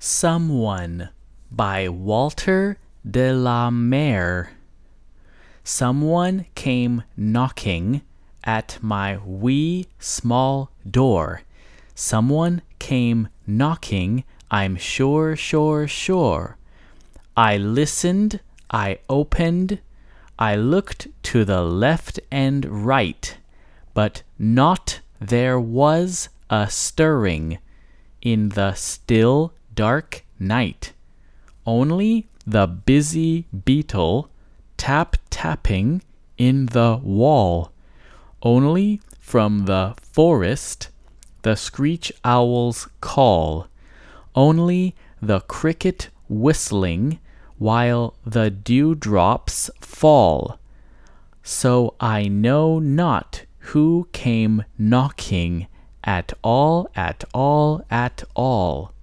Someone by Walter de la Mare. Someone came knocking at my wee small door. Someone came knocking, I'm sure, sure, sure. I listened, I opened, I looked to the left and right, but not there was a stirring in the still dark night. Only the busy beetle tapping in the wall. Only from the forest the screech owl's call. Only the cricket whistling while the dewdrops fall. So I know not who came knocking at all, at all, at all.